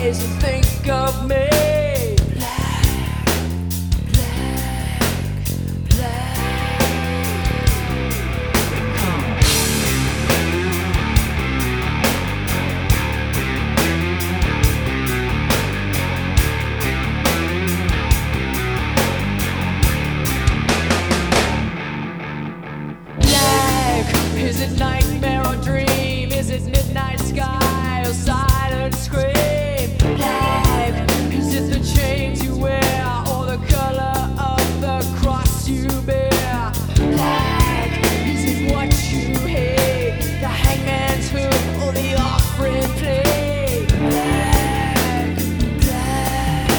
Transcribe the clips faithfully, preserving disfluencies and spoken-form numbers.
eyes and think of me. Is it nightmare or dream? Is it midnight sky or silent scream? Black. Is it the chains you wear or the color of the cross you bear? Black. Is it what you hate? The hangman's hook or the offering plate? Black, black,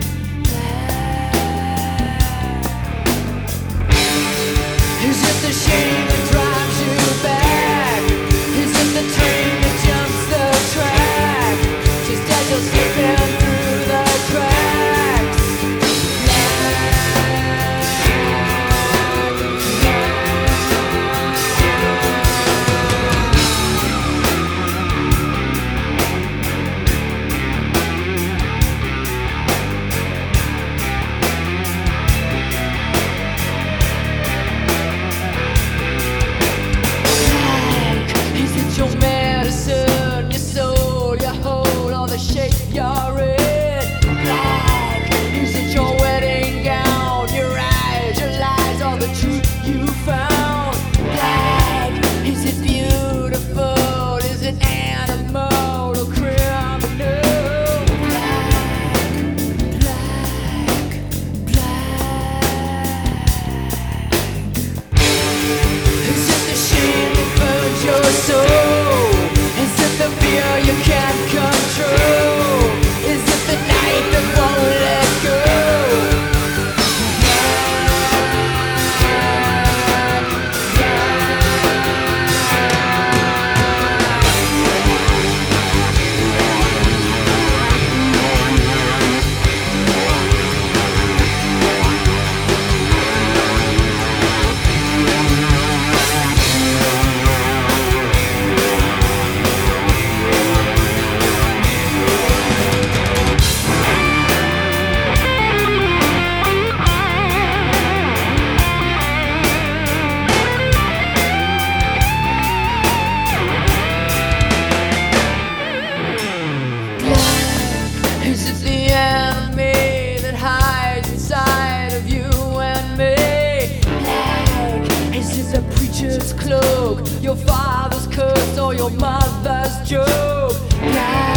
black. Is it the shame that drives you back? Is it the train that jumps the track just as you're slipping through the cracks? Your medicine, your soul, your whole, or the shape you're in. Black. Is it your wedding gown, your eyes, your lies, or the truth you found? Black. Is it beautiful? Is it animal or criminal? Black, black, black. Is it the shame that burns your soul? You can't control. Is it the night that won't let go? Is it the enemy that hides inside of you and me? Black. Is it the preacher's cloak, your father's curse, or your mother's joke? Black.